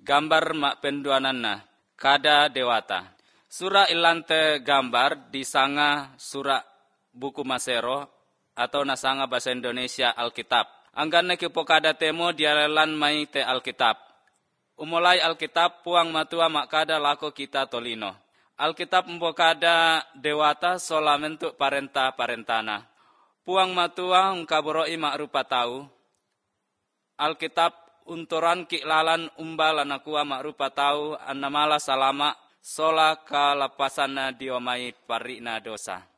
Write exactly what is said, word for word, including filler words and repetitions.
gambar mak penduananna, kada dewata. Sura ilante gambar disanga sura buku Masero atau nasanga bahasa Indonesia Alkitab. Angganna ki pokada temo dialelan mai te Alkitab. Umulai Alkitab puang matua makada lako kita tolino. Alkitab mpokada dewata solamentuk parenta-parentana. Puang matua ungkaboroi mak rupa tau. Alkitab unturan kiklalan umbala nakua mak rupa tau annamala salama sola kalapasanna diomai parina dosa.